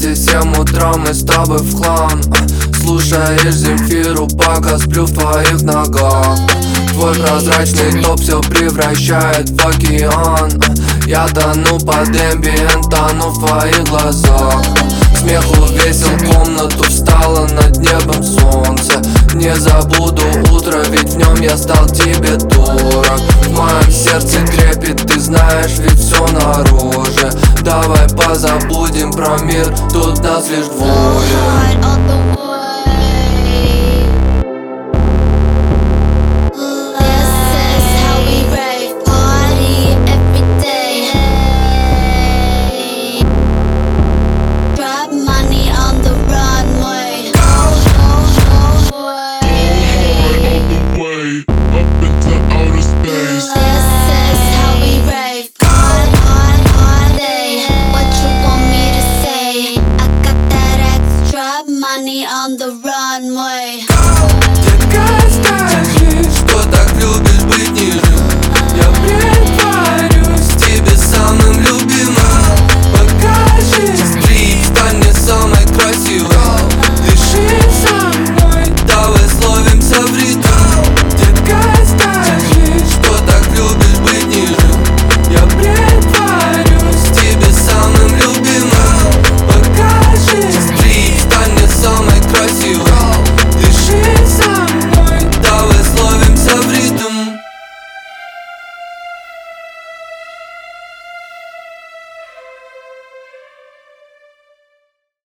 вместе 7 утра мы с тобой в хлам. Слушаешь Земфиру, пока сплю в твоих ногах. Твой прозрачный топ все превращает в океан. Я тону под эмбиент, тону в твоих глазах. К смеху весел комнату, встала над небом солнце. Не забуду утро, ведь в нем я стал тебе дорог. В моем сердце трепет, ты знаешь, ведь все наружу. Давай позабудем про мир, тут нас лишь двое.